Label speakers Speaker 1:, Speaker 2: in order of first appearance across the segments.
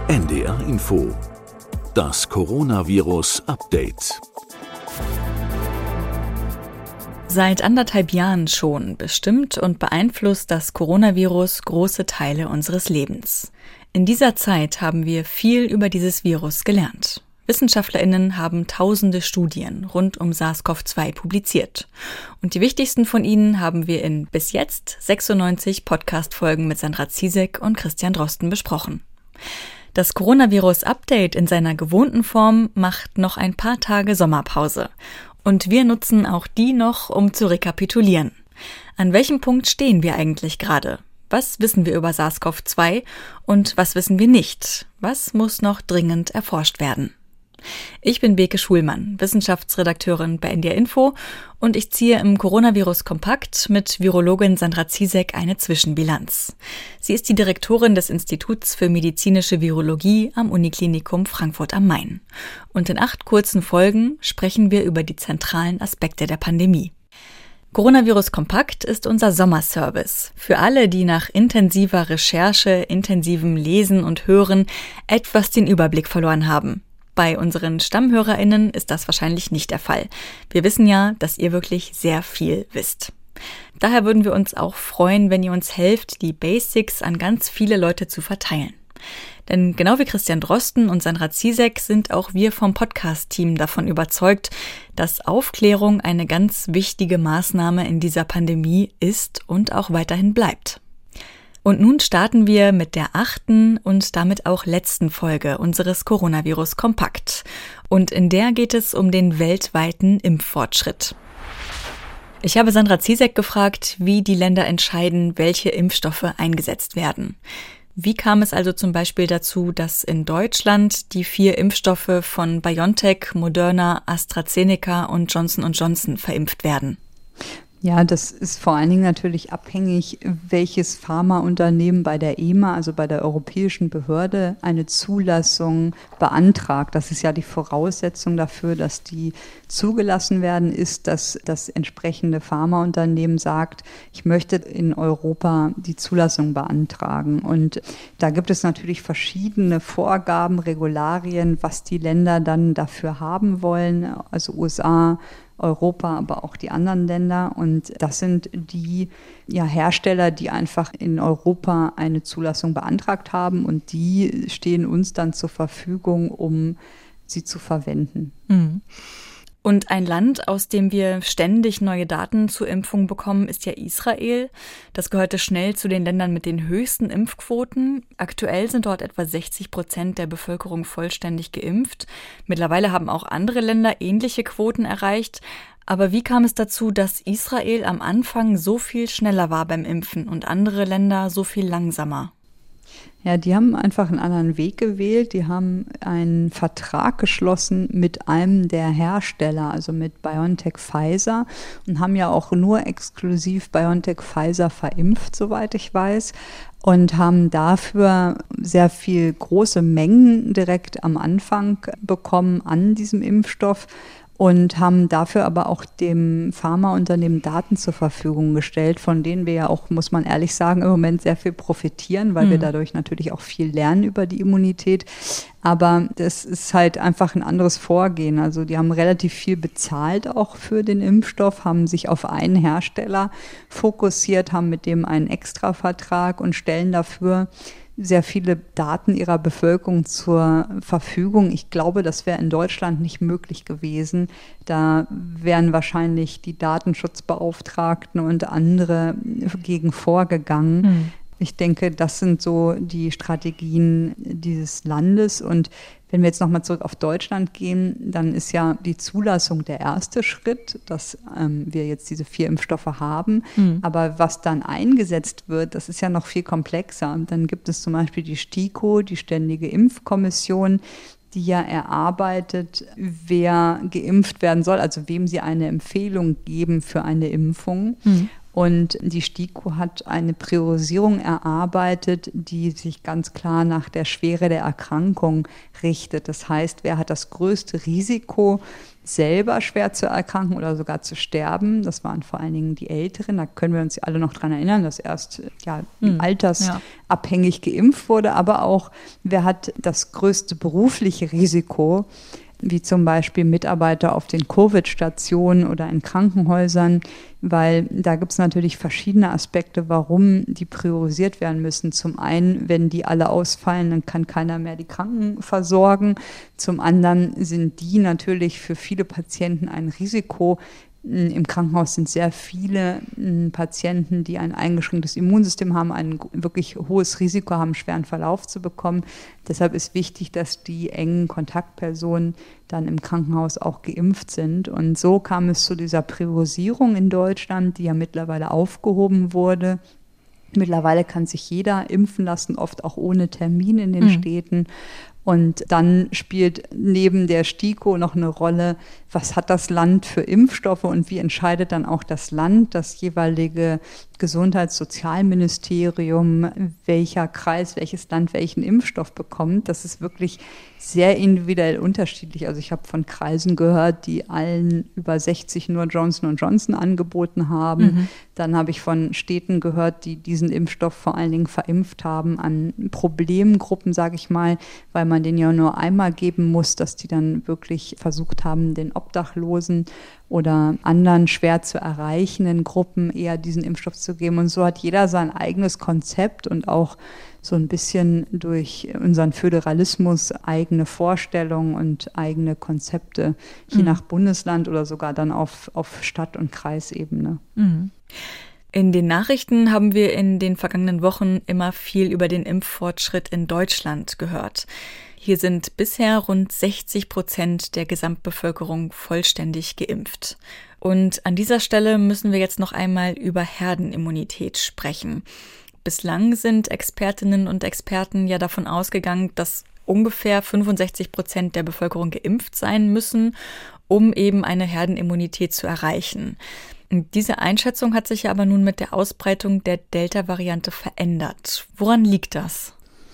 Speaker 1: NDR Info. Das Coronavirus-Update.
Speaker 2: Seit 1,5 Jahren schon bestimmt und beeinflusst das Coronavirus große Teile unseres Lebens. In dieser Zeit haben wir viel über dieses Virus gelernt. WissenschaftlerInnen haben tausende Studien rund um SARS-CoV-2 publiziert. Und die wichtigsten von ihnen haben wir in bis jetzt 96 Podcast-Folgen mit Sandra Ziesek und Christian Drosten besprochen. Das Coronavirus-Update in seiner gewohnten Form macht noch ein paar Tage Sommerpause. Und wir nutzen auch die noch, um zu rekapitulieren. An welchem Punkt stehen wir eigentlich gerade? Was wissen wir über SARS-CoV-2 und was wissen wir nicht? Was muss noch dringend erforscht werden? Ich bin Beke Schulmann, Wissenschaftsredakteurin bei NDR Info und ich ziehe im Coronavirus-Kompakt mit Virologin Sandra Ziesek eine Zwischenbilanz. Sie ist die Direktorin des Instituts für medizinische Virologie am Uniklinikum Frankfurt am Main. Und in 8 kurzen Folgen sprechen wir über die zentralen Aspekte der Pandemie. Coronavirus Kompakt ist unser Sommerservice. Für alle, die nach intensiver Recherche, intensivem Lesen und Hören etwas den Überblick verloren haben. Bei unseren StammhörerInnen ist das wahrscheinlich nicht der Fall. Wir wissen ja, dass ihr wirklich sehr viel wisst. Daher würden wir uns auch freuen, wenn ihr uns helft, die Basics an ganz viele Leute zu verteilen. Denn genau wie Christian Drosten und Sandra Ziesek sind auch wir vom Podcast-Team davon überzeugt, dass Aufklärung eine ganz wichtige Maßnahme in dieser Pandemie ist und auch weiterhin bleibt. Und nun starten wir mit der 8. und damit auch letzten Folge unseres Coronavirus Kompakt. Und in der geht es um den weltweiten Impffortschritt. Ich habe Sandra Ziesek gefragt, wie die Länder entscheiden, welche Impfstoffe eingesetzt werden. Wie kam es also zum Beispiel dazu, dass in Deutschland die 4 Impfstoffe von BioNTech, Moderna, AstraZeneca und Johnson & Johnson verimpft werden?
Speaker 3: Ja, das ist vor allen Dingen natürlich abhängig, welches Pharmaunternehmen bei der EMA, also bei der Europäischen Behörde, eine Zulassung beantragt. Das ist ja die Voraussetzung dafür, dass die zugelassen werden, ist, dass das entsprechende Pharmaunternehmen sagt, ich möchte in Europa die Zulassung beantragen. Und da gibt es natürlich verschiedene Vorgaben, Regularien, was die Länder dann dafür haben wollen, also USA, Europa, aber auch die anderen Länder. Und das sind die Hersteller, die einfach in Europa eine Zulassung beantragt haben und die stehen uns dann zur Verfügung, um sie zu verwenden.
Speaker 2: Mhm. Und ein Land, aus dem wir ständig neue Daten zur Impfung bekommen, ist ja Israel. Das gehörte schnell zu den Ländern mit den höchsten Impfquoten. Aktuell sind dort etwa 60% der Bevölkerung vollständig geimpft. Mittlerweile haben auch andere Länder ähnliche Quoten erreicht. Aber wie kam es dazu, dass Israel am Anfang so viel schneller war beim Impfen und andere Länder so viel langsamer?
Speaker 3: Ja, die haben einfach einen anderen Weg gewählt. Die haben einen Vertrag geschlossen mit einem der Hersteller, also mit BioNTech Pfizer und haben ja auch nur exklusiv BioNTech Pfizer verimpft, soweit ich weiß. Und haben dafür sehr viel große Mengen direkt am Anfang bekommen an diesem Impfstoff. Und haben dafür aber auch dem Pharmaunternehmen Daten zur Verfügung gestellt, von denen wir ja auch, muss man ehrlich sagen, im Moment sehr viel profitieren, weil wir dadurch natürlich auch viel lernen über die Immunität. Aber das ist halt einfach ein anderes Vorgehen. Also die haben relativ viel bezahlt auch für den Impfstoff, haben sich auf einen Hersteller fokussiert, haben mit dem einen Extravertrag und stellen dafür sehr viele Daten ihrer Bevölkerung zur Verfügung. Ich glaube, das wäre in Deutschland nicht möglich gewesen. Da wären wahrscheinlich die Datenschutzbeauftragten und andere gegen vorgegangen. Ich denke, das sind so die Strategien dieses Landes. Und wenn wir jetzt nochmal zurück auf Deutschland gehen, dann ist ja die Zulassung der erste Schritt, dass wir jetzt diese 4 Impfstoffe haben. Aber was dann eingesetzt wird, das ist ja noch viel komplexer. Dann gibt es zum Beispiel die STIKO, die Ständige Impfkommission, die ja erarbeitet, wer geimpft werden soll, also wem sie eine Empfehlung geben für eine Impfung. Und die STIKO hat eine Priorisierung erarbeitet, die sich ganz klar nach der Schwere der Erkrankung richtet. Das heißt, wer hat das größte Risiko, selber schwer zu erkranken oder sogar zu sterben? Das waren vor allen Dingen die Älteren. Da können wir uns alle noch dran erinnern, dass erst altersabhängig geimpft wurde. Aber auch, wer hat das größte berufliche Risiko, wie zum Beispiel Mitarbeiter auf den Covid-Stationen oder in Krankenhäusern, weil da gibt es natürlich verschiedene Aspekte, warum die priorisiert werden müssen. Zum einen, wenn die alle ausfallen, dann kann keiner mehr die Kranken versorgen. Zum anderen sind die natürlich für viele Patienten ein Risiko. Im Krankenhaus sind sehr viele Patienten, die ein eingeschränktes Immunsystem haben, ein wirklich hohes Risiko haben, schweren Verlauf zu bekommen. Deshalb ist wichtig, dass die engen Kontaktpersonen dann im Krankenhaus auch geimpft sind. Und so kam es zu dieser Priorisierung in Deutschland, die ja mittlerweile aufgehoben wurde. Mittlerweile kann sich jeder impfen lassen, oft auch ohne Termin in den Städten. Und dann spielt neben der STIKO noch eine Rolle, was hat das Land für Impfstoffe und wie entscheidet dann auch das Land, das jeweilige Gesundheitssozialministerium, welcher Kreis, welches Land welchen Impfstoff bekommt. Das ist wirklich sehr individuell unterschiedlich. Also ich habe von Kreisen gehört, die allen über 60 nur Johnson & Johnson angeboten haben. Dann habe ich von Städten gehört, die diesen Impfstoff vor allen Dingen verimpft haben an Problemgruppen, sage ich mal, weil man den ja nur einmal geben muss, dass die dann wirklich versucht haben, den Obdachlosen oder anderen schwer zu erreichenden Gruppen eher diesen Impfstoff zu geben. Und so hat jeder sein eigenes Konzept und auch so ein bisschen durch unseren Föderalismus eigene Vorstellungen und eigene Konzepte, je nach Bundesland oder sogar dann auf Stadt- und Kreisebene.
Speaker 2: In den Nachrichten haben wir in den vergangenen Wochen immer viel über den Impffortschritt in Deutschland gehört. Hier sind bisher rund 60% der Gesamtbevölkerung vollständig geimpft. Und an dieser Stelle müssen wir jetzt noch einmal über Herdenimmunität sprechen. Bislang sind Expertinnen und Experten ja davon ausgegangen, dass ungefähr 65% der Bevölkerung geimpft sein müssen, um eben eine Herdenimmunität zu erreichen. Diese Einschätzung hat sich ja aber nun mit der Ausbreitung der Delta-Variante verändert. Woran liegt das?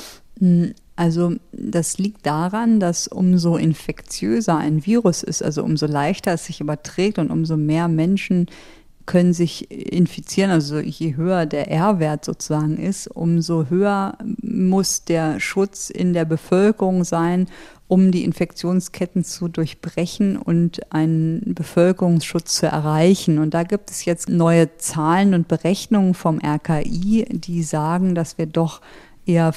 Speaker 3: Also das liegt daran, dass umso infektiöser ein Virus ist, also umso leichter es sich überträgt und umso mehr Menschen können sich infizieren, also je höher der R-Wert sozusagen ist, umso höher muss der Schutz in der Bevölkerung sein, um die Infektionsketten zu durchbrechen und einen Bevölkerungsschutz zu erreichen. Und da gibt es jetzt neue Zahlen und Berechnungen vom RKI, die sagen, dass wir doch eher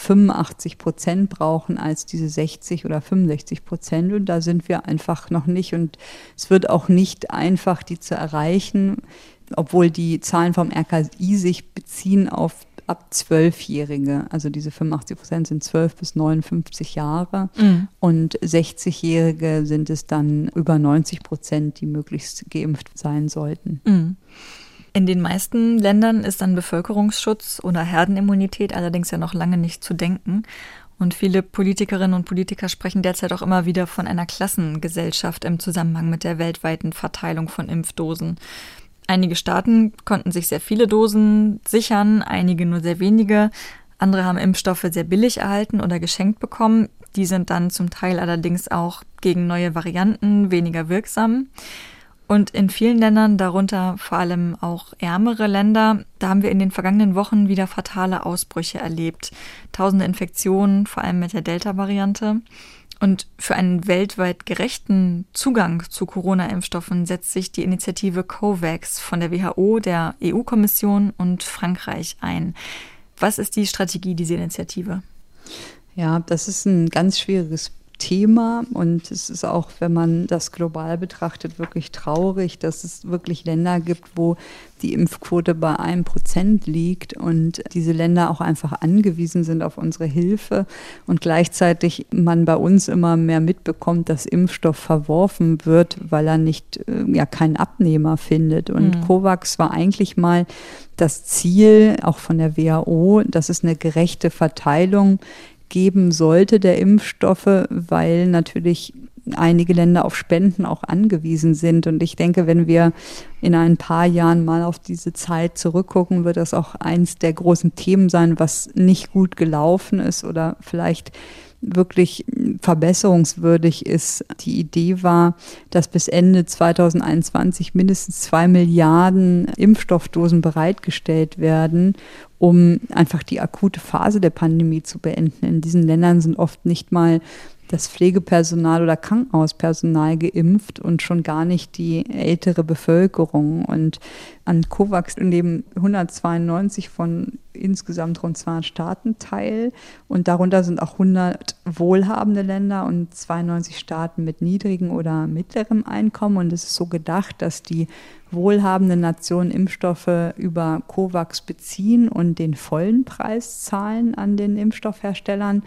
Speaker 3: 85% brauchen als diese 60 oder 65%. Und da sind wir einfach noch nicht. Und es wird auch nicht einfach, die zu erreichen, obwohl die Zahlen vom RKI sich beziehen auf ab 12-Jährige. Also diese 85% sind 12 bis 59 Jahre und 60-Jährige sind es dann über 90%, die möglichst geimpft sein sollten.
Speaker 2: In den meisten Ländern ist an Bevölkerungsschutz oder Herdenimmunität allerdings ja noch lange nicht zu denken. Und viele Politikerinnen und Politiker sprechen derzeit auch immer wieder von einer Klassengesellschaft im Zusammenhang mit der weltweiten Verteilung von Impfdosen. Einige Staaten konnten sich sehr viele Dosen sichern, einige nur sehr wenige. Andere haben Impfstoffe sehr billig erhalten oder geschenkt bekommen. Die sind dann zum Teil allerdings auch gegen neue Varianten weniger wirksam. Und in vielen Ländern, darunter vor allem auch ärmere Länder, da haben wir in den vergangenen Wochen wieder fatale Ausbrüche erlebt. Tausende Infektionen, vor allem mit der Delta-Variante. Und für einen weltweit gerechten Zugang zu Corona-Impfstoffen setzt sich die Initiative COVAX von der WHO, der EU-Kommission und Frankreich ein. Was ist die Strategie dieser Initiative?
Speaker 3: Ja, das ist ein ganz schwieriges Thema und es ist auch, wenn man das global betrachtet, wirklich traurig, dass es wirklich Länder gibt, wo die Impfquote bei 1% liegt und diese Länder auch einfach angewiesen sind auf unsere Hilfe und gleichzeitig man bei uns immer mehr mitbekommt, dass Impfstoff verworfen wird, weil er nicht, keinen Abnehmer findet. Und COVAX war eigentlich mal das Ziel, auch von der WHO, dass es eine gerechte Verteilung geben sollte der Impfstoffe, weil natürlich einige Länder auf Spenden auch angewiesen sind. Und ich denke, wenn wir in ein paar Jahren mal auf diese Zeit zurückgucken, wird das auch eins der großen Themen sein, was nicht gut gelaufen ist oder vielleicht wirklich verbesserungswürdig ist. Die Idee war, dass bis Ende 2021 mindestens 2 Milliarden Impfstoffdosen bereitgestellt werden, um einfach die akute Phase der Pandemie zu beenden. In diesen Ländern sind oft nicht mal das Pflegepersonal oder Krankenhauspersonal geimpft und schon gar nicht die ältere Bevölkerung. Und an COVAX nehmen 192 von insgesamt rund 200 Staaten teil. Und darunter sind auch 100 wohlhabende Länder und 92 Staaten mit niedrigem oder mittlerem Einkommen. Und es ist so gedacht, dass die wohlhabenden Nationen Impfstoffe über COVAX beziehen und den vollen Preis zahlen an den Impfstoffherstellern.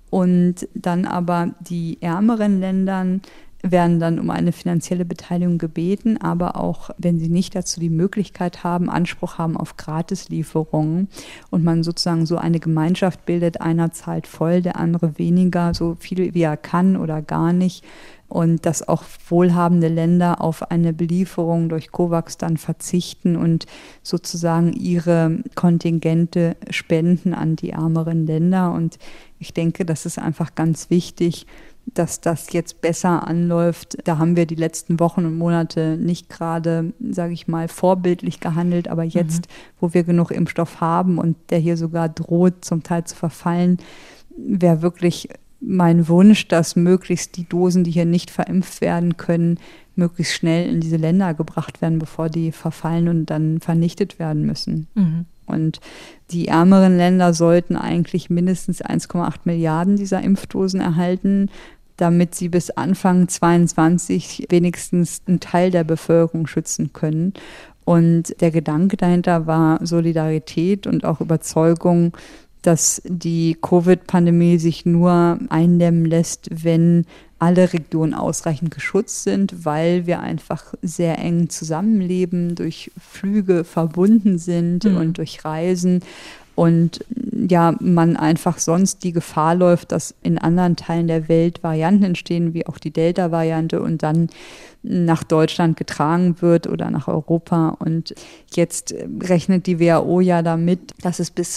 Speaker 3: Und dann aber die ärmeren Ländern werden dann um eine finanzielle Beteiligung gebeten, aber auch, wenn sie nicht dazu die Möglichkeit haben, Anspruch haben auf Gratislieferungen und man sozusagen so eine Gemeinschaft bildet, einer zahlt voll, der andere weniger, so viel wie er kann oder gar nicht. Und dass auch wohlhabende Länder auf eine Belieferung durch COVAX dann verzichten und sozusagen ihre Kontingente spenden an die ärmeren Länder. Und ich denke, das ist einfach ganz wichtig, dass das jetzt besser anläuft. Da haben wir die letzten Wochen und Monate nicht gerade, sage ich mal, vorbildlich gehandelt. Aber jetzt, wo wir genug Impfstoff haben und der hier sogar droht, zum Teil zu verfallen, wäre wirklich mein Wunsch, dass möglichst die Dosen, die hier nicht verimpft werden können, möglichst schnell in diese Länder gebracht werden, bevor die verfallen und dann vernichtet werden müssen. Und die ärmeren Länder sollten eigentlich mindestens 1,8 Milliarden dieser Impfdosen erhalten, damit sie bis Anfang 2022 wenigstens einen Teil der Bevölkerung schützen können. Und der Gedanke dahinter war Solidarität und auch Überzeugung, dass die Covid-Pandemie sich nur eindämmen lässt, wenn alle Regionen ausreichend geschützt sind, weil wir einfach sehr eng zusammenleben, durch Flüge verbunden sind und durch Reisen. Und ja, man einfach sonst die Gefahr läuft, dass in anderen Teilen der Welt Varianten entstehen, wie auch die Delta-Variante und dann nach Deutschland getragen wird oder nach Europa. Und jetzt rechnet die WHO ja damit, dass es bis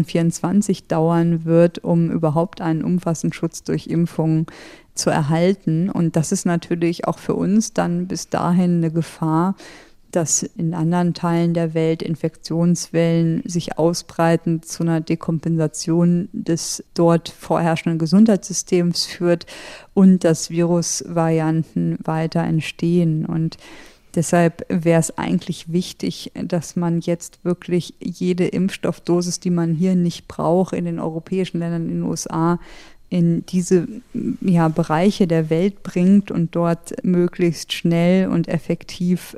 Speaker 3: 2024 dauern wird, um überhaupt einen umfassenden Schutz durch Impfungen zu erhalten. Und das ist natürlich auch für uns dann bis dahin eine Gefahr, dass in anderen Teilen der Welt Infektionswellen sich ausbreiten, zu einer Dekompensation des dort vorherrschenden Gesundheitssystems führt und dass Virusvarianten weiter entstehen. Und deshalb wäre es eigentlich wichtig, dass man jetzt wirklich jede Impfstoffdosis, die man hier nicht braucht, in den europäischen Ländern, in den USA, in diese Bereiche der Welt bringt und dort möglichst schnell und effektiv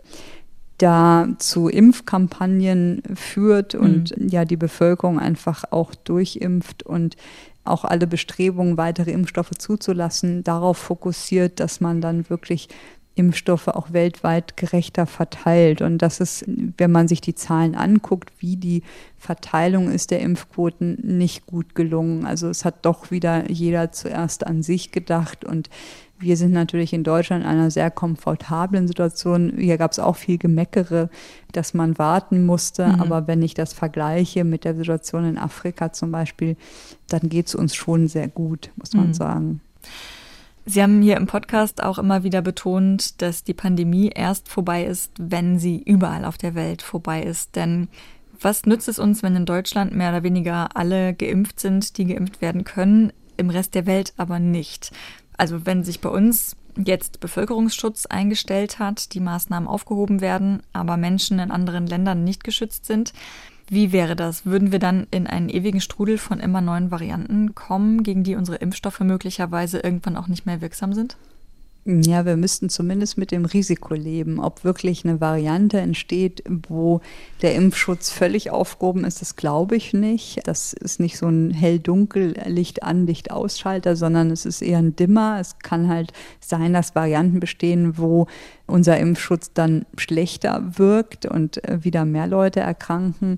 Speaker 3: da zu Impfkampagnen führt und die Bevölkerung einfach auch durchimpft und auch alle Bestrebungen, weitere Impfstoffe zuzulassen, darauf fokussiert, dass man dann wirklich Impfstoffe auch weltweit gerechter verteilt. Und das ist, wenn man sich die Zahlen anguckt, wie die Verteilung ist der Impfquoten, nicht gut gelungen. Also es hat doch wieder jeder zuerst an sich gedacht und wir sind natürlich in Deutschland in einer sehr komfortablen Situation. Hier gab es auch viel Gemeckere, dass man warten musste. Aber wenn ich das vergleiche mit der Situation in Afrika zum Beispiel, dann geht es uns schon sehr gut, muss man sagen.
Speaker 2: Sie haben hier im Podcast auch immer wieder betont, dass die Pandemie erst vorbei ist, wenn sie überall auf der Welt vorbei ist. Denn was nützt es uns, wenn in Deutschland mehr oder weniger alle geimpft sind, die geimpft werden können, im Rest der Welt aber nicht? Also wenn sich bei uns jetzt Bevölkerungsschutz eingestellt hat, die Maßnahmen aufgehoben werden, aber Menschen in anderen Ländern nicht geschützt sind, wie wäre das? Würden wir dann in einen ewigen Strudel von immer neuen Varianten kommen, gegen die unsere Impfstoffe möglicherweise irgendwann auch nicht mehr wirksam sind?
Speaker 3: Ja, wir müssten zumindest mit dem Risiko leben. Ob wirklich eine Variante entsteht, wo der Impfschutz völlig aufgehoben ist, das glaube ich nicht. Das ist nicht so ein hell-dunkel, Licht-an, Licht-ausschalter, sondern es ist eher ein Dimmer. Es kann halt sein, dass Varianten bestehen, wo unser Impfschutz dann schlechter wirkt und wieder mehr Leute erkranken.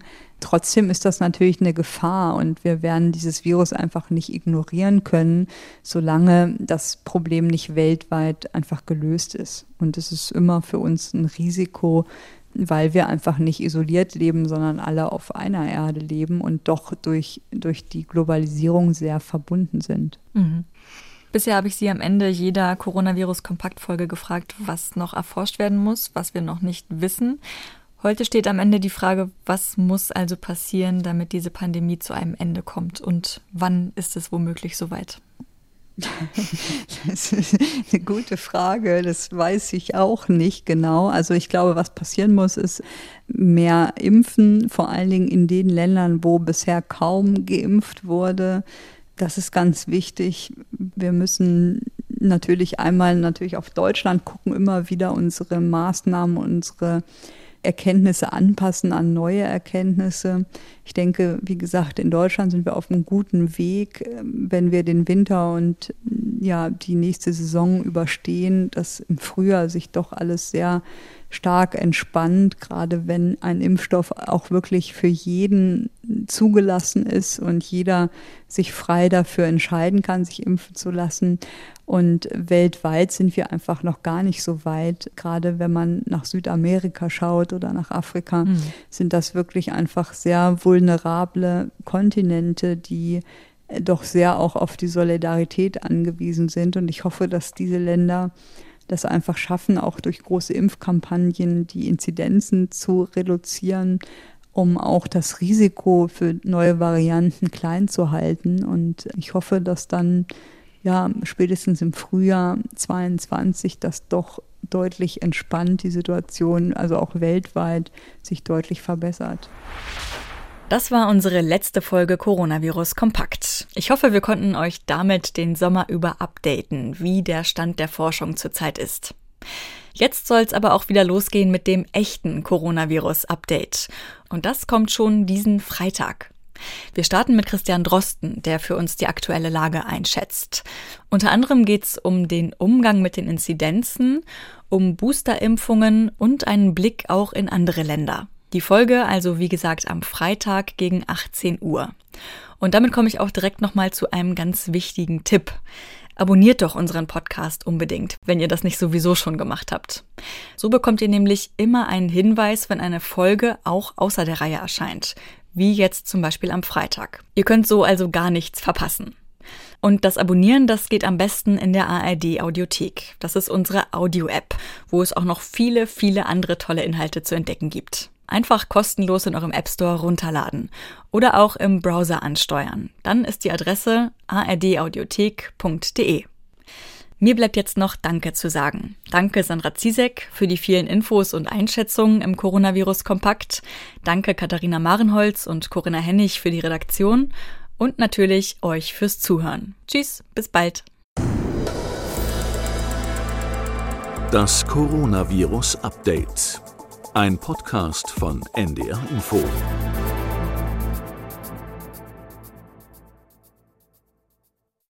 Speaker 3: Trotzdem ist das natürlich eine Gefahr und wir werden dieses Virus einfach nicht ignorieren können, solange das Problem nicht weltweit einfach gelöst ist. Und es ist immer für uns ein Risiko, weil wir einfach nicht isoliert leben, sondern alle auf einer Erde leben und doch durch die Globalisierung sehr verbunden sind.
Speaker 2: Mhm. Bisher habe ich Sie am Ende jeder Coronavirus-Kompakt-Folge gefragt, was noch erforscht werden muss, was wir noch nicht wissen. Heute steht am Ende die Frage, was muss also passieren, damit diese Pandemie zu einem Ende kommt und wann ist es womöglich soweit?
Speaker 3: Das ist eine gute Frage, das weiß ich auch nicht genau. Also ich glaube, was passieren muss, ist mehr Impfen, vor allen Dingen in den Ländern, wo bisher kaum geimpft wurde. Das ist ganz wichtig. Wir müssen natürlich auf Deutschland gucken, immer wieder unsere Maßnahmen, unsere Erkenntnisse anpassen an neue Erkenntnisse. Ich denke, wie gesagt, in Deutschland sind wir auf einem guten Weg, wenn wir den Winter und die nächste Saison überstehen, dass im Frühjahr sich doch alles sehr stark entspannt, gerade wenn ein Impfstoff auch wirklich für jeden zugelassen ist und jeder sich frei dafür entscheiden kann, sich impfen zu lassen. Und weltweit sind wir einfach noch gar nicht so weit. Gerade wenn man nach Südamerika schaut oder nach Afrika, sind das wirklich einfach sehr vulnerable Kontinente, die doch sehr auch auf die Solidarität angewiesen sind. Und ich hoffe, dass diese Länder das einfach schaffen, auch durch große Impfkampagnen die Inzidenzen zu reduzieren, um auch das Risiko für neue Varianten klein zu halten. Und ich hoffe, dass dann spätestens im Frühjahr 2022 das doch deutlich entspannt, die Situation, also auch weltweit, sich deutlich verbessert.
Speaker 2: Das war unsere letzte Folge Coronavirus Kompakt. Ich hoffe, wir konnten euch damit den Sommer über updaten, wie der Stand der Forschung zurzeit ist. Jetzt soll es aber auch wieder losgehen mit dem echten Coronavirus-Update. Und das kommt schon diesen Freitag. Wir starten mit Christian Drosten, der für uns die aktuelle Lage einschätzt. Unter anderem geht es um den Umgang mit den Inzidenzen, um Boosterimpfungen und einen Blick auch in andere Länder. Die Folge also, wie gesagt, am Freitag gegen 18 Uhr. Und damit komme ich auch direkt nochmal zu einem ganz wichtigen Tipp. Abonniert doch unseren Podcast unbedingt, wenn ihr das nicht sowieso schon gemacht habt. So bekommt ihr nämlich immer einen Hinweis, wenn eine Folge auch außer der Reihe erscheint. Wie jetzt zum Beispiel am Freitag. Ihr könnt so also gar nichts verpassen. Und das Abonnieren, das geht am besten in der ARD-Audiothek. Das ist unsere Audio-App, wo es auch noch viele, viele andere tolle Inhalte zu entdecken gibt. Einfach kostenlos in eurem App Store runterladen oder auch im Browser ansteuern. Dann ist die Adresse ardaudiothek.de. Mir bleibt jetzt noch Danke zu sagen. Danke Sandra Ziesek für die vielen Infos und Einschätzungen im Coronavirus-Kompakt. Danke Katharina Marenholz und Corinna Hennig für die Redaktion. Und natürlich euch fürs Zuhören. Tschüss, bis bald.
Speaker 1: Das Coronavirus-Update. Ein Podcast von NDR Info.